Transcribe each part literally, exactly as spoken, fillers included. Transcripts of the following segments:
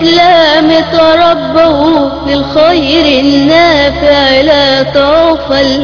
الإسلام تربوا للخير النافع لا تغفل.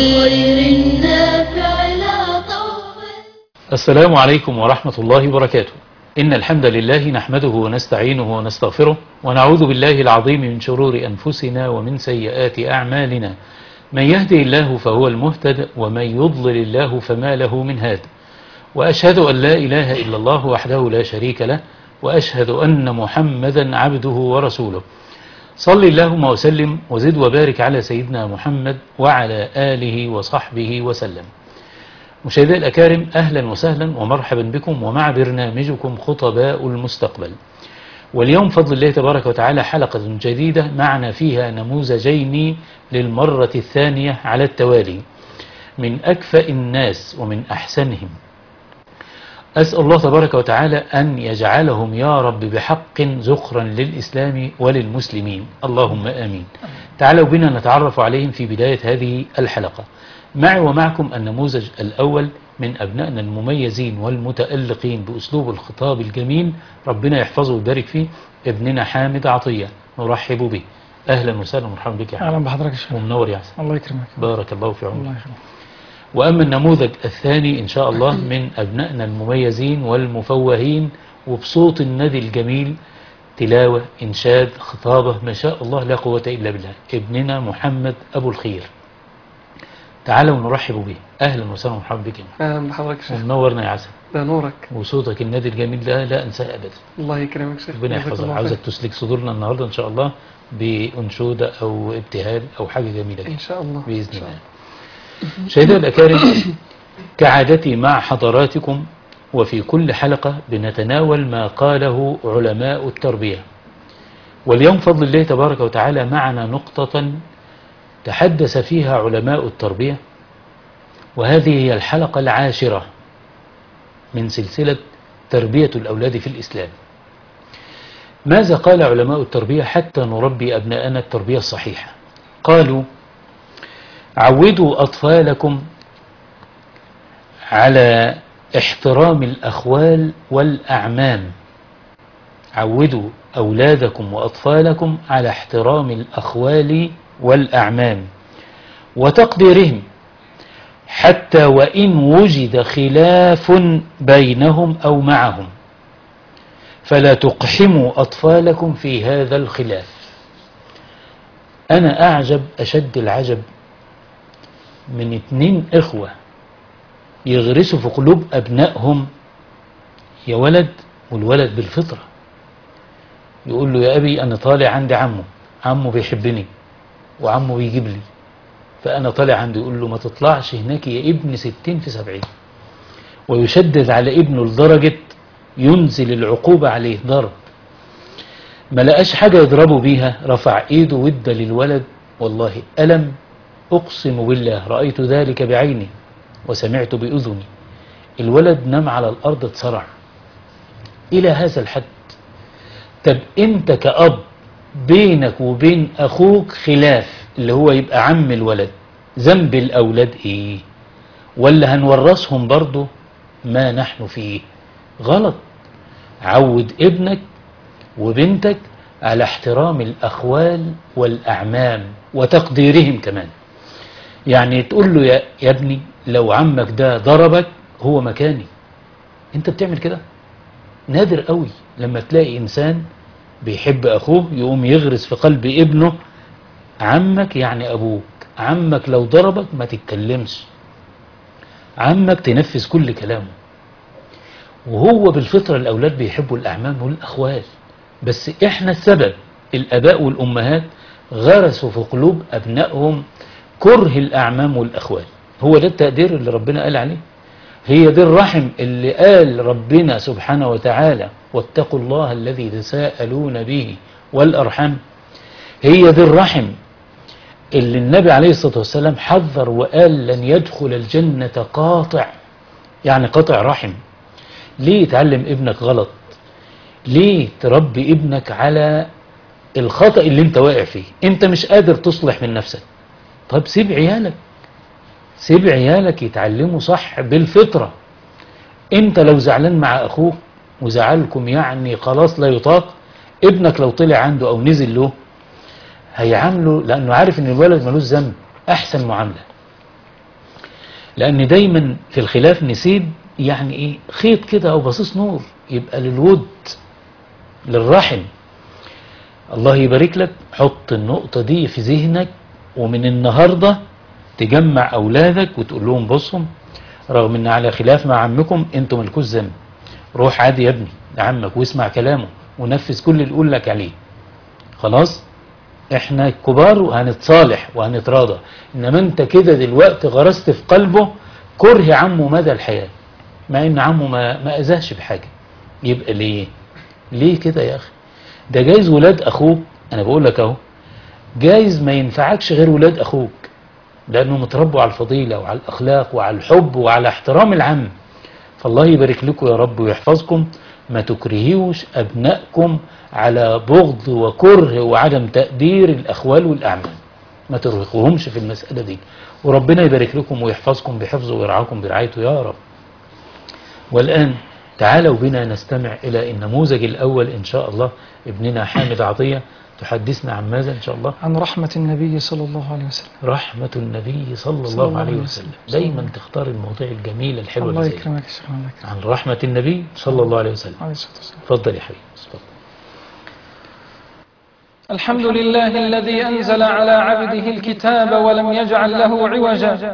السلام عليكم ورحمة الله وبركاته. إن الحمد لله نحمده ونستعينه ونستغفره ونعوذ بالله العظيم من شرور أنفسنا ومن سيئات أعمالنا. من يهدي الله فهو المهتد ومن يضلل الله فما له من هاد. وأشهد أن لا إله إلا الله وحده لا شريك له وأشهد أن محمدا عبده ورسوله. صل اللهم وسلم وزد وبارك على سيدنا محمد وعلى آله وصحبه وسلم. مشاهدي الأكارم، أهلا وسهلا ومرحبا بكم ومع برنامجكم خطباء المستقبل. واليوم فضل الله تبارك وتعالى حلقة جديدة معنا فيها نموذجين للمرة الثانية على التوالي من أكفأ الناس ومن أحسنهم. أسأل الله تبارك وتعالى أن يجعلهم يا رب بحق ذخرا للإسلام وللمسلمين، اللهم آمين. تعالوا بنا نتعرف عليهم في بداية هذه الحلقة. معي ومعكم النموذج الأول من أبنائنا المميزين والمتألقين بأسلوب الخطاب الجميل، ربنا يحفظه ويبارك فيه، ابننا حامد عطية، نرحب به. أهلا وسهلا ومرحبا بك يا حامد. أهلا بحضرتك يا شيخ. ومنور يا حسن. الله يكرمك. بارك الله في عمرك. الله يخليك. وأما النموذج الثاني إن شاء الله من أبنائنا المميزين والمفوهين وبصوت الندي الجميل، تلاوة، إنشاد، خطابة، ما شاء الله لا قوة إلا بالله، ابننا محمد أبو الخير. تعالوا نرحب به. أهلا وسهلا ومرحبا بك. أهلا بحضرتك يا شيخ. ومنورنا يا عسل. ده نورك. وصوتك النادي الجميل ده لا أنساه أبدا. الله يكرمك يا شيخ. ربنا يحفظك. عاوزك تسلك صدورنا النهارده إن شاء الله بأنشودة أو ابتهال أو حاجة جميلة إن شاء الله بإذن الله. مشاهدينا الأكارم، كعادتي مع حضراتكم وفي كل حلقة بنتناول ما قاله علماء التربية. واليوم فضل الله تبارك وتعالى معنا نقطة تحدث فيها علماء التربية، وهذه هي الحلقة العاشرة من سلسلة تربية الأولاد في الإسلام. ماذا قال علماء التربية حتى نربي أبناءنا التربية الصحيحة؟ قالوا: عودوا أطفالكم على احترام الأخوال والأعمام. عودوا أولادكم وأطفالكم على احترام الأخوال والأعمام وتقديرهم، حتى وإن وجد خلاف بينهم أو معهم، فلا تقحموا أطفالكم في هذا الخلاف. أنا أعجب أشد العجب من اتنين إخوة يغرسوا في قلوب أبنائهم يا ولد، والولد بالفطرة يقول له: يا أبي أنا طالع عندي عمه، عمه بيحبني وعمه بيجيب لي، فأنا طالع عنده. يقول له: ما تطلعش هناك يا ابن ستين في سبعين. ويشدد على ابنه لدرجة ينزل العقوبة عليه ضرب. ما لقاش حاجة يضربه بيها، رفع ايده وادى للولد والله ألم. أقسم بالله رأيت ذلك بعيني وسمعت بأذني. الولد نام على الأرض اتصرع إلى هذا الحد. طب أنت كأب بينك وبين أخوك خلاف اللي هو يبقى عم الولد، ذنب الأولاد إيه؟ ولا هنورثهم برضو ما نحن فيه؟ غلط. عود ابنك وبنتك على احترام الأخوال والأعمام وتقديرهم كمان. يعني تقول له: يا, يا ابني لو عمك ده ضربك هو مكاني. انت بتعمل كده؟ نادر قوي لما تلاقي إنسان بيحب أخوه يقوم يغرس في قلب ابنه: عمك يعني أبوك، عمك لو ضربك ما تتكلمش، عمك تنفذ كل كلامه. وهو بالفطرة الأولاد بيحبوا الأعمام والأخوال، بس إحنا السبب، الآباء والأمهات غرسوا في قلوب أبنائهم كره الأعمام والأخوال. هو ده التقدير اللي ربنا قال عليه، هي دي الرحم اللي قال ربنا سبحانه وتعالى: واتقوا الله الذي تساءلون به والأرحام. هي دي الرحم اللي النبي عليه الصلاة والسلام حذر وقال: لن يدخل الجنة قاطع، يعني قاطع رحم. ليه تعلم ابنك غلط؟ ليه تربي ابنك على الخطأ اللي انت واقع فيه؟ انت مش قادر تصلح من نفسك. طب سيب عيالك، سيب عيالك يتعلموا صح بالفطرة. انت لو زعلان مع اخوك وزعلكم يعني خلاص لا يطاق، ابنك لو طلع عنده أو نزل له هيعامله، لأنه عارف إن الولد ملوش ذنب، أحسن معاملة. لأن دايما في الخلاف نسيب يعني إيه خيط كده أو بصيص نور يبقى للود للرحم. الله يبارك لك، حط النقطة دي في ذهنك، ومن النهاردة تجمع أولادك وتقول لهم بصهم رغم إن على خلاف مع عمكم أنتم مالكوش ذنب، روح عادي يا ابني لعمك واسمع كلامه ونفذ كل اللي يقول لك عليه. خلاص احنا الكبار وهنتصالح وهنتراضى، انما انت كده دلوقتي غرست في قلبه كره عمه مدى الحياة، مع ان عمه ما ما اذاش بحاجة. يبقى ليه ليه كده يا اخي؟ ده جايز ولاد اخوك، انا بقول لك اهو، جايز ما ينفعكش غير ولاد اخوك، لانه متربوا على الفضيلة وعلى الاخلاق وعلى الحب وعلى احترام العم. فالله يبارك لكم يا رب ويحفظكم، ما تكرهيوش أبنائكم على بغض وكره وعدم تقدير الأخوال والأعمال، ما ترهقوهمش في المسألة دي، وربنا يبارك لكم ويحفظكم بحفظه ويرعاكم برعايته يا رب. والآن تعالوا بنا نستمع إلى النموذج الأول إن شاء الله. ابننا حامد عطية تحدثنا عن ماذا إن شاء الله؟ عن رحمة النبي صلى الله عليه وسلم. رحمة النبي صلى الله عليه وسلم. دايما تختار المواضيع الجميلة الحلوة. الله يكرمك يا شيخ. عن رحمة النبي صلى الله عليه وسلم. عليه الصلاة والسلام. تفضل يا حبيبي. الحمد لله الذي أنزل على عبده الكتاب ولم يجعل له عوجا،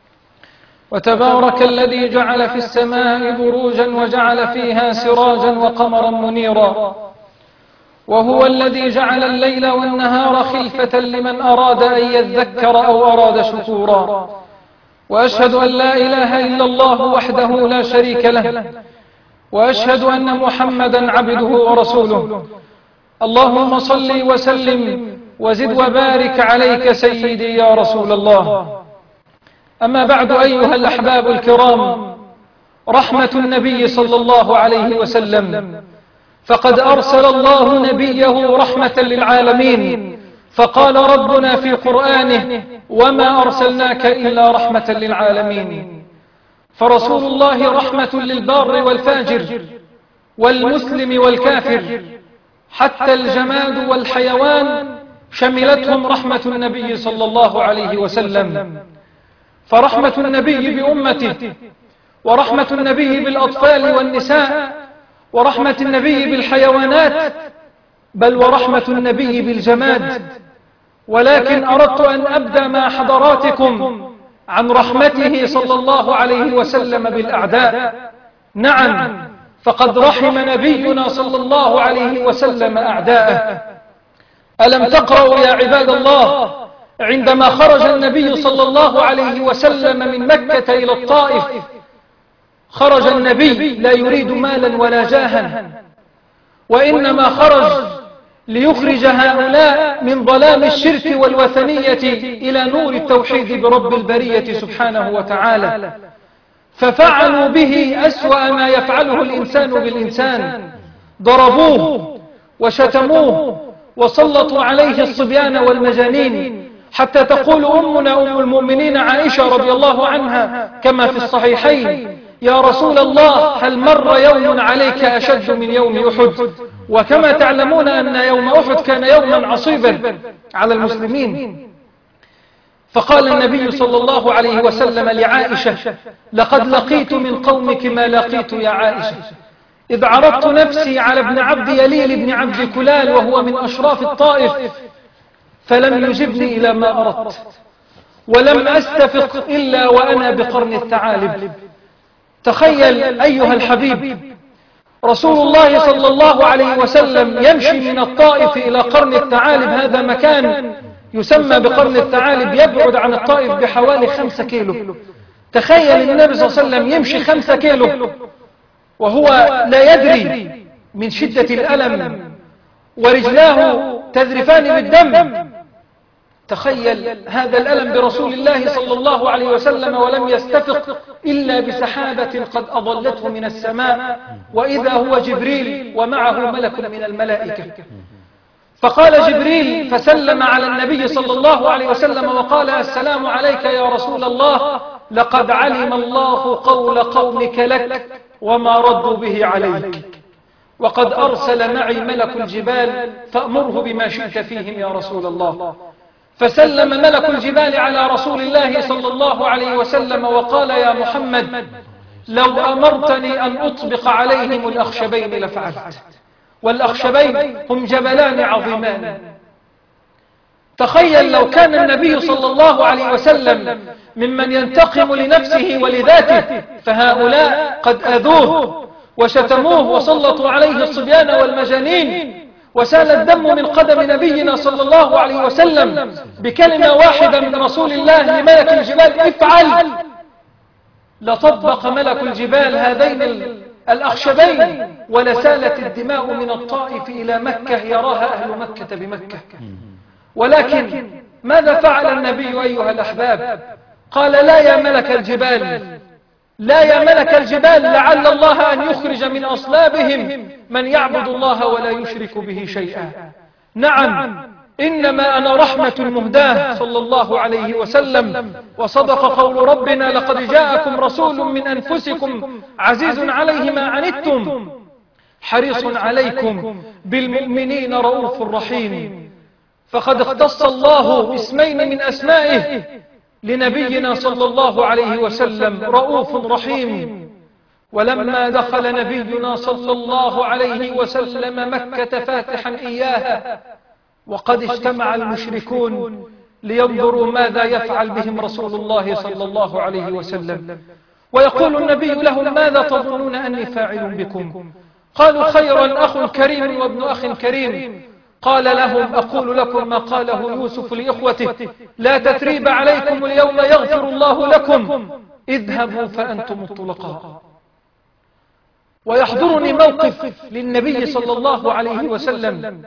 وتبارك الذي جعل في السماء بروجا وجعل فيها سراجا وقمرا منيرا، وهو الذي جعل الليل والنهار خلفة لمن أراد أن يذكر أو أراد شكورا. وأشهد أن لا إله إلا الله وحده لا شريك له، وأشهد أن محمدا عبده ورسوله. اللهم صل وسلم وزد وبارك عليك سيدي يا رسول الله. أما بعد أيها الأحباب الكرام، رحمة النبي صلى الله عليه وسلم، فقد أرسل الله نبيه رحمة للعالمين، فقال ربنا في قرآنه: وما أرسلناك إلا رحمة للعالمين. فرسول الله رحمة للبار والفاجر والمسلم والكافر، حتى الجماد والحيوان شملتهم رحمة النبي صلى الله عليه وسلم. فرحمة النبي بأمته، ورحمة النبي بالأطفال والنساء، ورحمة النبي بالحيوانات، بل ورحمة النبي بالجماد. ولكن أردت أن أبدأ مع حضراتكم عن رحمته صلى الله عليه وسلم بالأعداء. نعم، فقد رحم نبينا صلى الله عليه وسلم أعداءه. ألم تقرأوا يا عباد الله عندما خرج النبي صلى الله عليه وسلم من مكة إلى الطائف؟ خرج النبي لا يريد مالا ولا جاها، وإنما خرج ليخرج هؤلاء من ظلام الشرك والوثنية إلى نور التوحيد برب البرية سبحانه وتعالى. ففعلوا به أسوأ ما يفعله الإنسان بالإنسان، ضربوه وشتموه وسلطوا عليه الصبيان والمجانين، حتى تقول أمنا أم المؤمنين عائشة رضي الله عنها كما في الصحيحين: يا رسول الله، هل مر يوم عليك أشد من يوم أحد؟ وكما تعلمون أن يوم أحد كان يوما عصيبا على المسلمين. فقال النبي صلى الله عليه وسلم لعائشة: لقد لقيت من قومك ما لقيت يا عائشة، إذ عرضت نفسي على ابن عبد يليل بن عبد كلال وهو من أشراف الطائف، فلم يجبني إلى ما أردت، ولم أستفق إلا وأنا بقرن الثعالب. تخيل أيها الحبيب، رسول الله صلى الله عليه وسلم يمشي من الطائف إلى قرن الثعالب، هذا مكان يسمى بقرن الثعالب، يبعد عن الطائف بحوالي خمسة كيلو. تخيل النبي صلى الله عليه وسلم يمشي خمسة كيلو وهو لا يدري من شدة الألم، ورجلاه تذرفان بالدم. تخيل هذا الألم برسول الله صلى الله عليه وسلم، ولم يستفق إلا بسحابة قد أضلته من السماء، وإذا هو جبريل ومعه ملك من الملائكة. فقال جبريل فسلم على النبي صلى الله عليه وسلم وقال: السلام عليك يا رسول الله، لقد علم الله قول قومك لك وما ردوا به عليك. وقد أرسل معي ملك الجبال فأمره بما شئت فيهم يا رسول الله. فسلم ملك الجبال على رسول الله صلى الله عليه وسلم وقال يا محمد لو أمرتني أن أطبق عليهم الأخشبين لفعلت. والأخشبين هم جبلان عظيمان. تخيل لو كان النبي صلى الله عليه وسلم ممن ينتقم لنفسه ولذاته، فهؤلاء قد أذوه وشتموه وسلطوا عليه الصبيان والمجانين، وسال الدم من قدم نبينا صلى الله عليه وسلم بكلمة واحدة من رسول الله لملك الجبال افعل، لطبق ملك الجبال هذين الأخشبين ولسالت الدماء من الطائف إلى مكة يراها أهل مكة بمكة. ولكن ماذا فعل النبي أيها الأحباب؟ قال لا يا ملك الجبال، لا يا ملك الجبال، لعل الله أن يخرج من أصلابهم من يعبد الله ولا يشرك به شيئا. نعم، إنما أنا رحمة مهداة صلى الله عليه وسلم، وصدق قول ربنا لقد جاءكم رسول من أنفسكم عزيز عليه ما عنتم حريص عليكم بالمؤمنين رؤوف رحيم. فقد اختص الله باسمين من أسمائه لنبينا صلى الله عليه وسلم رؤوف رحيم. ولما دخل نبينا صلى الله عليه وسلم مكة فاتحا إياها وقد اجتمع المشركون لينظروا ماذا يفعل بهم رسول الله صلى الله عليه وسلم، ويقول النبي لهم ماذا تظنون أني فاعل بكم؟ قالوا خيرا أخ كريم وابن أخ كريم. قال لهم أقول لكم ما قاله يوسف لإخوته لا تثريب عليكم اليوم يغفر الله لكم اذهبوا فأنتم الطلقاء. ويحضرني موقف للنبي صلى الله عليه وسلم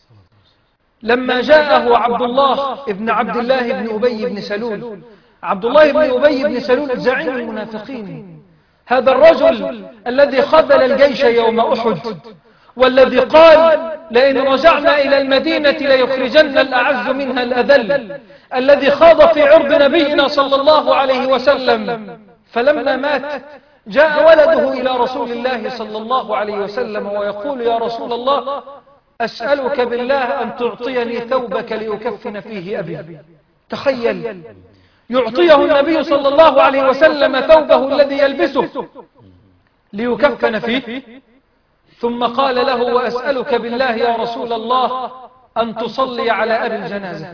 لما جاءه عبد الله ابن عبد الله بن أبي بن سلول. عبد الله بن أبي بن سلول زعيم المنافقين، هذا الرجل الذي خذل الجيش يوم أحد، والذي قال لئن رجعنا إلى المدينة ليخرجن الأعز منها الأذل، الذي خاض في عرض نبينا صلى الله عليه وسلم. فلما مات جاء ولده إلى رسول الله صلى الله عليه وسلم ويقول يا رسول الله أسألك بالله أن تعطيني ثوبك ليكفن فيه أبي. تخيل، يعطيه النبي صلى الله عليه وسلم ثوبه الذي يلبسه ليكفن فيه، ثم قال له وأسألك بالله يا رسول الله أن تصلي على أبي الجنازة.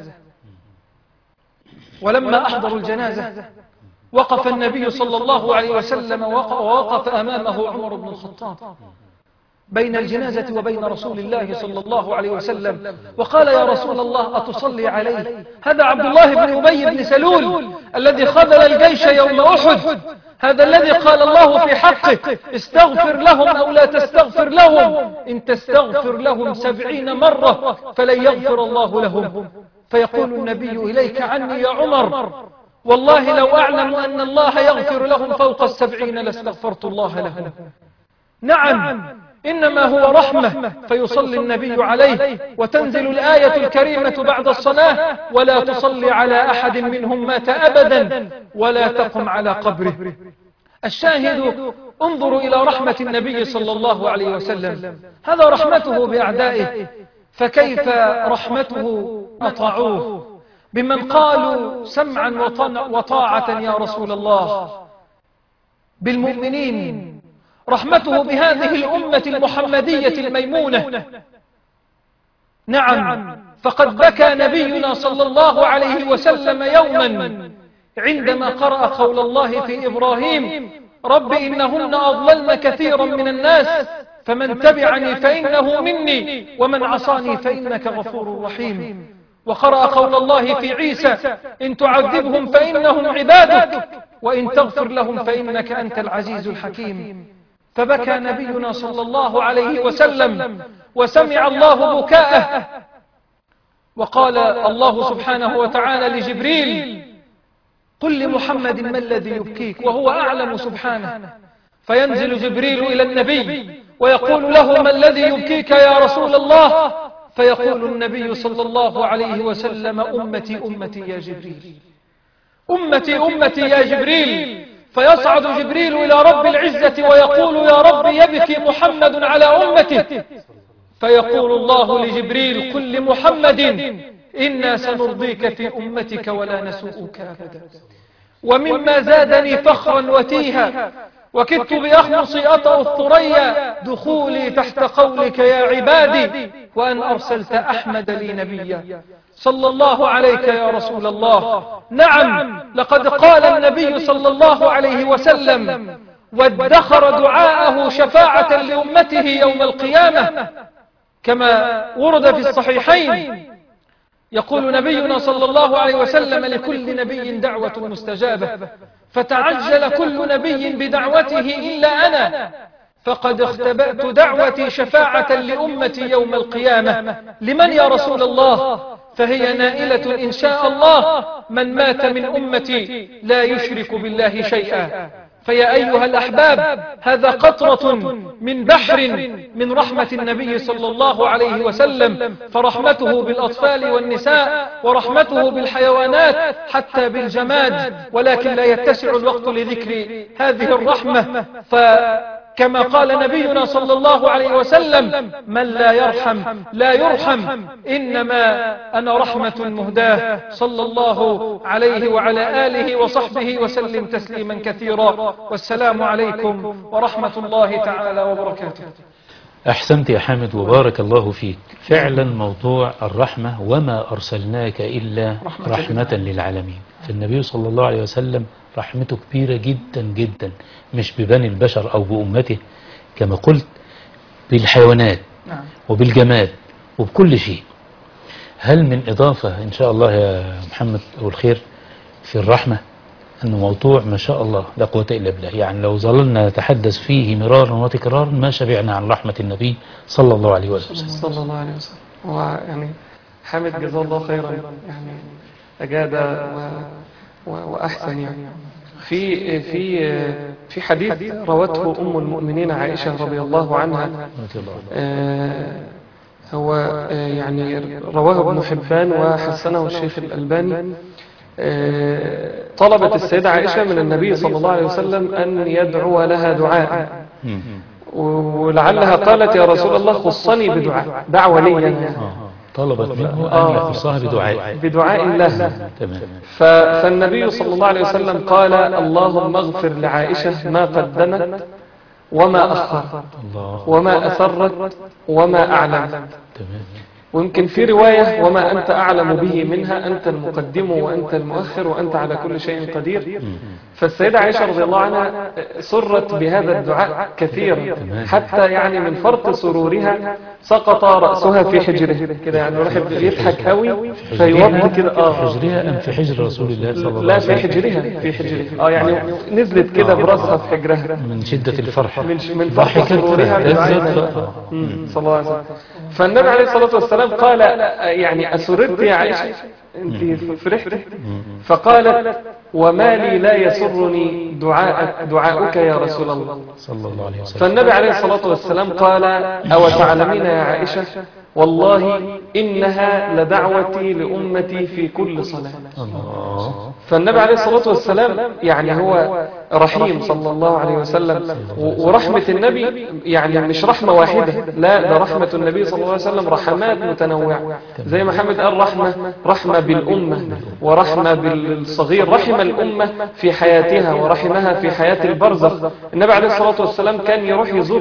ولما أحضروا الجنازة وقف النبي صلى الله عليه وسلم ووقف أمامه عمر بن الخطاب بين الجنازة وبين رسول الله صلى الله عليه وسلم، وقال يا رسول الله أتصلي عليه؟ هذا عبد الله بن أبي بن سلول الذي خذل الجيش يوم أحد، هذا الذي قال الله في حقه استغفر لهم أو لا تستغفر لهم، إن تستغفر لهم سبعين مرة فلن يغفر الله لهم. فيقول النبي إليك عني يا عمر، والله لو أعلم أن الله يغفر لهم فوق السبعين لاستغفرت الله لهم. نعم، إنما هو رحمة، فيصلي النبي عليه وتنزل الآية الكريمة بعد الصلاة ولا تصلي على أحد منهم مات أبدا ولا تقم على قبره. الشاهد انظروا إلى رحمة النبي صلى الله عليه وسلم، هذا رحمته بأعدائه، فكيف رحمته أطاعوه بمن قالوا سمعا وطاعة يا رسول الله بالمؤمنين، رحمته بهذه الأمة المحمدية الميمونة. نعم، فقد بكى نبينا صلى الله عليه وسلم يوما عندما قرأ قول الله في إبراهيم رب إنهن أضللن كثيرا من الناس فمن تبعني فإنه مني ومن عصاني فإنك غفور رحيم. وقرأ قول الله في عيسى إن تعذبهم فإنهم عبادك وإن تغفر لهم فإنك أنت العزيز الحكيم. فبكى نبينا صلى الله عليه وسلم وسمع الله بكاءه، وقال الله سبحانه وتعالى لجبريل قل لمحمد ما الذي يبكيك وهو أعلم سبحانه. فينزل جبريل إلى النبي ويقول له ما الذي يبكيك يا رسول الله؟ فيقول النبي صلى الله عليه وسلم أمتي أمتي يا جبريل، أمتي أمتي يا جبريل. فيصعد جبريل إلى رب العزة ويقول يا رب يبكي محمد على أمته، فيقول الله لجبريل قل لمحمد إنا سنرضيك في أمتك ولا نسوءك أبدا. ومما زادني فخرا وتيها وكدت بأخمصي أطأ الثريا دخولي تحت قولك يا عبادي وأن أرسلت أحمد لي نبيا. صلى الله عليك يا رسول الله. نعم، لقد قال النبي صلى الله عليه وسلم وادخر دعاءه شفاعة لأمته يوم القيامة كما ورد في الصحيحين. يقول نبينا صلى الله عليه وسلم لكل نبي دعوة مستجابة، فتعجل كل نبي بدعوته إلا أنا، فقد اختبأت دعوتي شفاعة لأمتي يوم القيامة. لمن يا رسول الله؟ فهي نائلة إن شاء الله من مات من أمتي لا يشرك بالله شيئا. فيا أيها الأحباب، هذا قطرة من بحر من رحمة النبي صلى الله عليه وسلم، فرحمته بالأطفال والنساء ورحمته بالحيوانات حتى بالجماد، ولكن لا يتسع الوقت لذكر هذه الرحمة. فكما قال نبينا صلى الله عليه وسلم من لا يرحم لا يرحم، إنما أنا رحمة مهداة. صلى الله عليه وعلى آله وصحبه وسلم تسليما كثيرا، والسلام عليكم ورحمة الله تعالى وبركاته. أحسنت يا حامد وبارك الله فيك. فعلا موضوع الرحمة وما أرسلناك إلا رحمة للعالمين. فالنبي صلى الله عليه وسلم رحمته كبيرة جدا جدا، مش ببني البشر أو بأمته كما قلت، بالحيوانات وبالجماد وبكل شيء. هل من إضافة إن شاء الله يا محمد والخير في الرحمة؟ أنه موضوع ما شاء الله لا قوة إلا بالله، يعني لو ظللنا نتحدث فيه مرارا وتكرارا ما شبعنا عن رحمة النبي صلى الله عليه وسلم. صلى الله عليه وسلم. هو يعني حامد جزاه الله خيرا، يعني أجاد و... و... وأحسن. يعني في في في حديث روته أم المؤمنين عائشة رضي الله عنها، آه هو آه يعني رواه ابن حبان وحسنه الشيخ الألباني. طلبت السيدة عائشة من النبي صلى الله عليه وسلم أن يدعو لها دعاء، ولعلها قالت يا رسول الله خصني بدعاء، دعوة لي يعني. طلبت منه أن يخصها بدعاء بدعاء له. فالنبي صلى الله عليه وسلم قال اللهم اغفر لعائشة ما قدمت وما أخرت وما أسرت وما أعلنت. ويمكن في رواية وما أنت أعلم به منها، أنت المقدم وأنت المؤخر وأنت على كل شيء قدير. فالسيدة عائشة رضي الله عنها سرت بهذا الدعاء كثيرا، حتى يعني من فرط سرورها سقط رأسها في حجره كده، يعني الواحد بيضحك قوي فيوض كده. اه حجرها أم في حجر رسول الله صلى الله عليه وسلم؟ لا، في حجرها في حجرها اه يعني نزلت كده برأسها في حجرها من شدة الفرح، من من فرط سرورها صلى الله عليه وسلم. فالنبي عليه الصلاة والسلام قال يعني أسررت يا عائشة، أنت فرحت؟ فقالت وما لي لا يسرني دعاء دعاؤك يا رسول الله صلى الله عليه وسلم. فالنبي عليه الصلاة والسلام قال أو تعلمين يا عائشة والله إنها لدعوتي لأمتي في كل صلاة. الله. فالنبي عليه الصلاة والسلام يعني هو رحيم صلى الله عليه وسلم، ورحمة النبي يعني مش رحمة واحدة، لا، ده رحمة النبي صلى الله عليه وسلم رحمات متنوعة. زي ما محمد قال رحمة رحمة بالأمة ورحمة بالصغير، رحم الأمة في حياتها ورحمها في حياة البرزخ. النبي عليه الصلاة والسلام كان يروح يزور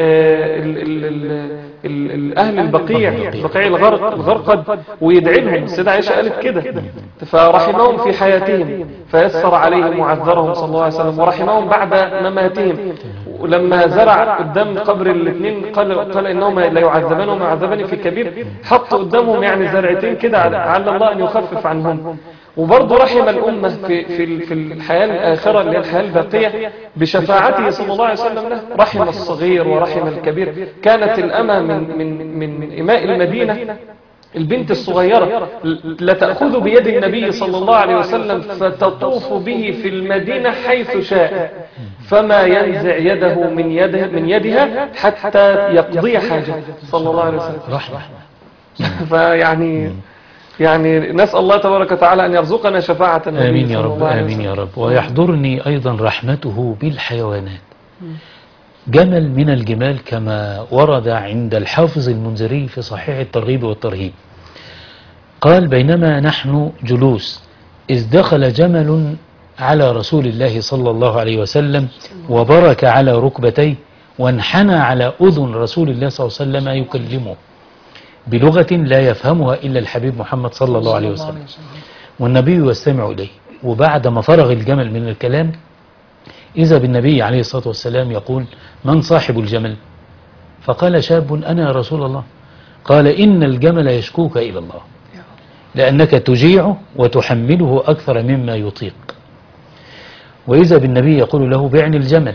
أهل البقيع، بقيع الغرق الغرقد، ويدعي لهم. السيدة عائشة قالت كده، فرحمهم في حياتهم فيسر عليهم وعذرهم صلى الله عليه وسلم، ورحمهم بعد مماتهم. ولما زرع قدام قبر الاثنين قال قال انهم لا يعذبان وما يعذبان في كبير، حط قدامهم يعني زرعتين كده على الله ان يخفف عنهم. وبرضه رحم الأمة في في في الحياة الآخرة اللي هي الحياة الباقية بشفاعته صلى الله عليه وسلم له. رحم الصغير ورحم الكبير. كانت الأمة من من من من إماء المدينة، البنت الصغيرة لا تأخذ بيد النبي صلى الله عليه وسلم فتطوف به في المدينة حيث شاء، فما ينزع يده من يده من يدها حتى يقضي حاجته صلى الله عليه وسلم. رحمة. فيعني يعني نسأل الله تبارك وتعالى أن يرزقنا شفاعة النبي آمين يا صلى رب، الله عليه آمين وسلم. يا رب. ويحضرني أيضا رحمته بالحيوانات. جمل من الجمال كما ورد عند الحافظ المنذري في صحيح الترغيب والترهيب، قال: بينما نحن جلوس إذ دخل جمل على رسول الله صلى الله عليه وسلم وبرك على ركبتيه وانحنى على أذن رسول الله صلى الله عليه وسلم يكلمه بلغة لا يفهمها إلا الحبيب محمد صلى الله عليه وسلم، والنبي يستمع إليه. وبعد ما فرغ الجمل من الكلام إذا بالنبي عليه الصلاة والسلام يقول: من صاحب الجمل؟ فقال شاب: أنا يا رسول الله. قال: إن الجمل يشكوك إلى الله لأنك تجيعه وتحمله أكثر مما يطيق. وإذا بالنبي يقول له: بعني الجمل،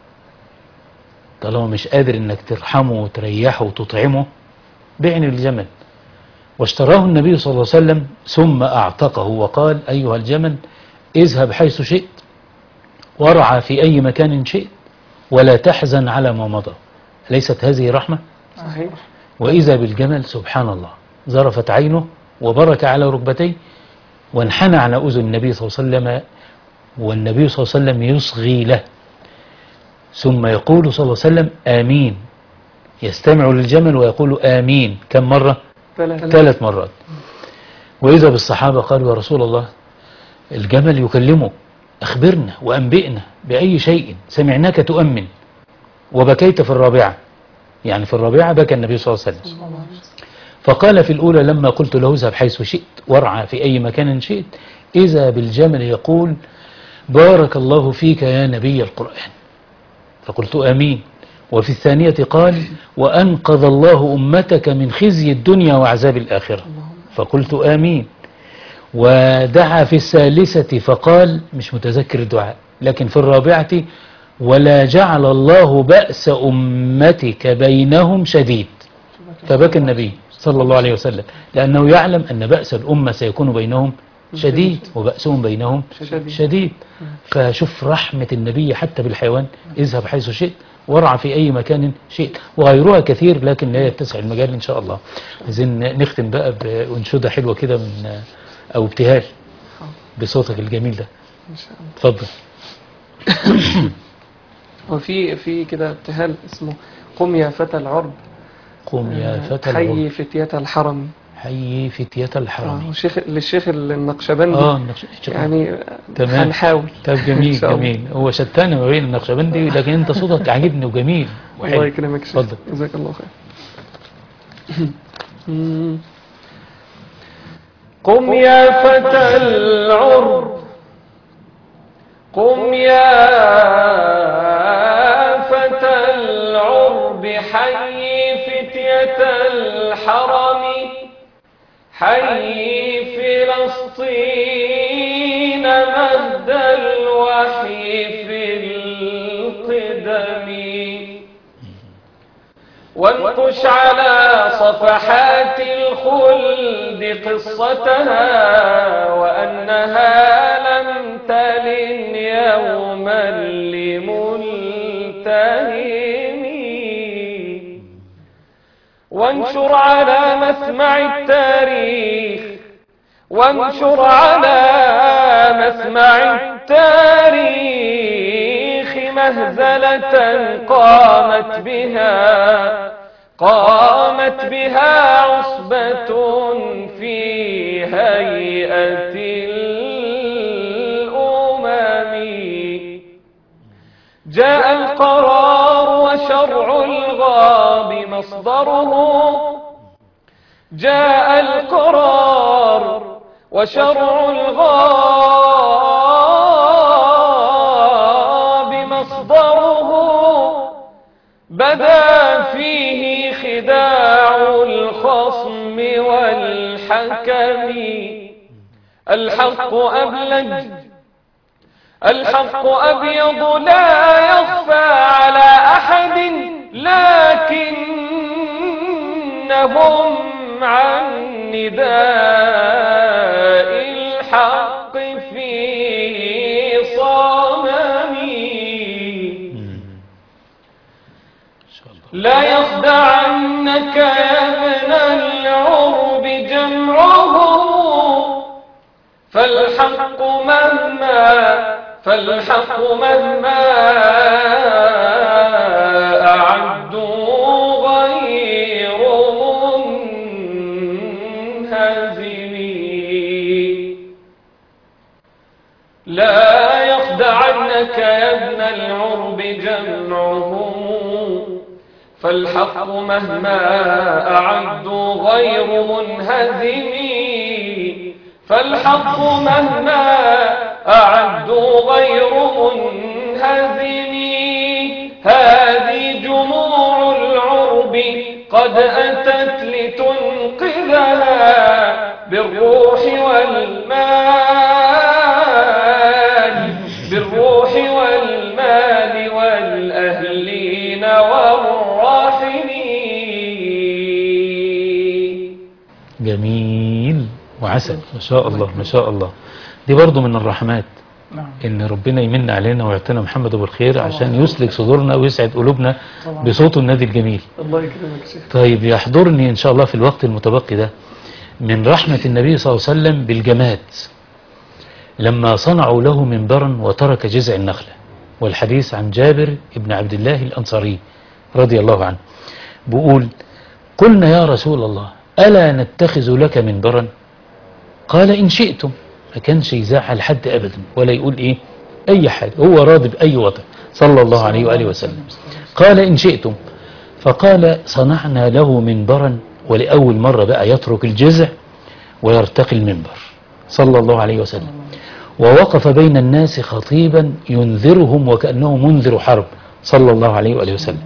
طالما مش قادر إنك ترحمه وتريحه وتطعمه، بعني الجمل. واشتراه النبي صلى الله عليه وسلم ثم أعتقه وقال: أيها الجمل، اذهب حيث شئت وارعى في أي مكان شئت ولا تحزن على ما مضى. ليست هذه رحمة؟ صحيح. وإذا بالجمل سبحان الله ظرفت عينه وبرك على ركبتيه وانحنى على أذن النبي صلى الله عليه وسلم، والنبي صلى الله عليه وسلم يصغي له ثم يقول صلى الله عليه وسلم: آمين. يستمع للجمل ويقول آمين كم مرة؟ ثلاث مرات. وإذا بالصحابة قالوا: يا رسول الله، الجمل يكلمه، أخبرنا وأنبئنا بأي شيء سمعناك تؤمن وبكيت في الرابعة. يعني في الرابعة بكى النبي صلى الله عليه وسلم. فقال في الأولى لما قلت له: اذهب حيث شئت وارعى في أي مكان شئت، إذا بالجمل يقول: بارك الله فيك يا نبي القرآن. فقلت آمين. وفي الثانية قال: وأنقذ الله أمتك من خزي الدنيا وعذاب الآخرة. فقلت آمين. ودعا في الثالثة فقال، مش متذكر الدعاء، لكن في الرابعة: ولا جعل الله بأس أمتك بينهم شديد. فبكى النبي صلى الله عليه وسلم لأنه يعلم أن بأس الأمة سيكون بينهم شديد وبأسهم بينهم شديد. فشوف رحمة النبي حتى بالحيوان: اذهب حيث شئت وارعى في أي مكان شئت، وغيرها كثير لكن لا يتسع المجال إن شاء الله. عايزين نختم بقى بأنشودة حلوة كده من أو ابتهال بصوتك الجميل ده. إن شاء الله. اتفضل. وفي في كده ابتهال اسمه: قم يا فتى العرب، قم يا فتى حي العرب، فتية الحرم. حي فتية الحرم. الشيخ للشيخ النقشبندي. اه النقش... يعني تمام. هنحاول. طب جميل جميل. هو شتان ما بين النقشبندي، لكن انت صوتك عاجبني وجميل وحلو. الله يكرمك شيخ. اتفضل. جزاك الله خير. قم يا فتى العرب، قم يا فتى العرب، حي فتية الحرم، حي فلسطين مهد الوحي في القدم، وانقش على صفحات الخلد قصتها وأنها لم تلن يوما لملتهم، وانشر على مسمع التاريخ، وانشر على مسمع التاريخ مهزلة قامت بها قامت بها عصبة في هيئة الأمم. جاء القرار وشرع الغاب مصدره، جاء القرار وشرع الغاب مصدره، بدا فيه خداع الخصم والحكم. الحق أبلج، الحق أبيض لا يخفى على أحد، لكنهم عن نداء الحق في صمم. لا يخدعنك يا ابن العرب جمعهم، فالحق مهما فالحق مهما أعدوا غير منهزم. لا يخدعنك يا ابن العرب جمعهم، فالحق مهما أعدوا غير منهزم. فالحق مهما أعدوا غير منهزم. هذه جموع العرب قد أتت لتنقذها بالروح والمال بالروح والمال والأهلين والراحمين. جميل وعسل، ما شاء الله ما شاء الله. دي برضو من الرحمات ان ربنا يمن علينا ويعطينا محمد ابو الخير عشان يسلك صدورنا ويسعد قلوبنا بصوته النادي الجميل. الله يكرمك شيخ. طيب يحضرني ان شاء الله في الوقت المتبقي ده من رحمة النبي صلى الله عليه وسلم بالجماد لما صنعوا له منبرا وترك جذع النخلة، والحديث عن جابر بن عبد الله الأنصاري رضي الله عنه بيقول: قلنا يا رسول الله ألا نتخذ لك منبرا؟ قال إن شئتم. ما كانش يزعل حد أبدا ولا يقول إيه أي حاجة، هو راضي بأي وضع صلى الله عليه وآله وسلم. قال إن شئتم. فقال: صنعنا له منبرا، ولأول مرة بقى يترك الجذع ويرتقي المنبر صلى الله عليه وسلم، ووقف بين الناس خطيبا ينذرهم وكأنه منذر حرب صلى الله عليه وآله وسلم.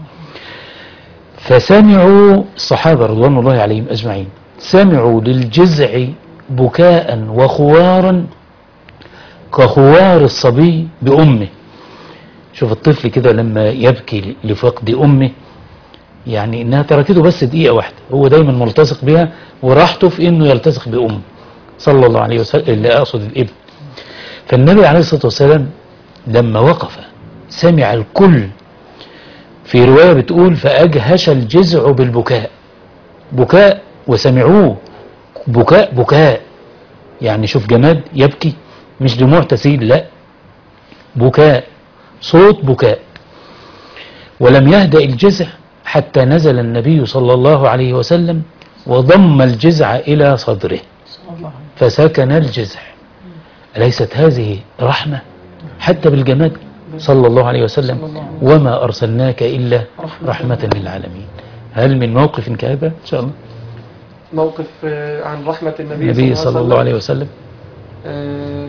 فسمعوا الصحابة رضوان الله عليهم أجمعين، سمعوا للجذع بكاء وخوارا كخوار الصبي بأمه. شوف الطفل كده لما يبكي لفقد أمه، يعني إنها تركته بس دقيقة واحدة، هو دايما ملتصق بها وراحته في إنه يلتصق بأمه صلى الله عليه وسلم، اللي أقصد الابن. فالنبي عليه الصلاة والسلام لما وقف سمع الكل، في رواية بتقول: فأجهش الجذع بالبكاء، بكاء وسمعوه بكاء بكاء، يعني شوف جماد يبكي مش دموع تسيل، لا بكاء، صوت بكاء. ولم يهدأ الجذع حتى نزل النبي صلى الله عليه وسلم وضم الجذع إلى صدره فسكن الجذع. أليست هذه رحمة حتى بالجماد صلى الله عليه وسلم؟ وما أرسلناك إلا رحمة للعالمين. هل من موقف كهذا إن شاء الله؟ موقف عن رحمة النبي, النبي صلى الله عليه وسلم. آه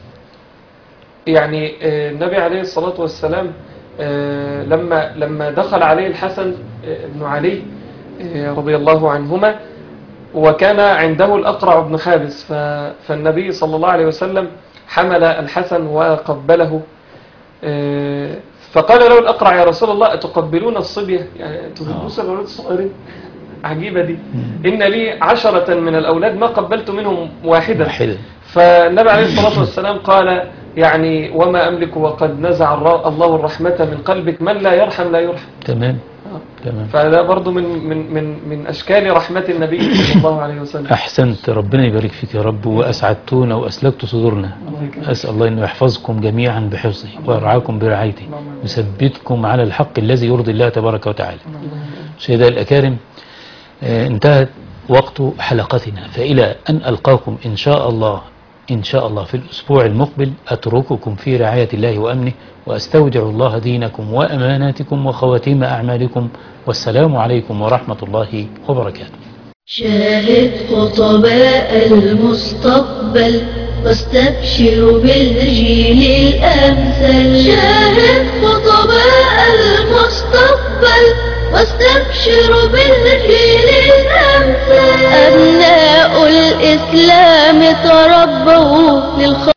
يعني آه النبي عليه الصلاة والسلام آه لما لما دخل عليه الحسن آه بن علي آه رضي الله عنهما، وكان عنده الأقرع بن حابس، فالنبي صلى الله عليه وسلم حمل الحسن وقبله، آه فقال له الأقرع: يا رسول الله أتقبلون الصبية؟ يعني تبوس الأولاد الصغيرين؟ عجيبة دي. إن لي عشرة من الأولاد ما قبلت منهم واحدا. فالنبي عليه الصلاة والسلام قال: يعني وما أملك وقد نزع الله الرحمة من قلبك، من لا يرحم لا يرحم. تمام تمام. فده برضو من من من من أشكال رحمة النبي صلى الله عليه وسلم. أحسنت، ربنا يبارك فيك يا رب، وأسعدتونا وأسلكت صدورنا. أسأل الله أنه يحفظكم جميعا بحفظه ويرعاكم برعايته ويثبتكم على الحق الذي يرضي الله تبارك وتعالى. سيدي الأكارم، انتهت وقت حلقتنا، فإلى أن ألقاكم إن شاء الله إن شاء الله في الأسبوع المقبل، أترككم في رعاية الله وأمنه، وأستودع الله دينكم وأماناتكم وخواتيم أعمالكم، والسلام عليكم ورحمة الله وبركاته. شاهد خطباء المستقبل واستبشر بالجيل الأمثل. شاهد خطباء المستقبل واستبشر بالجيل الأمثل. أبناء الإسلام تربوا للخير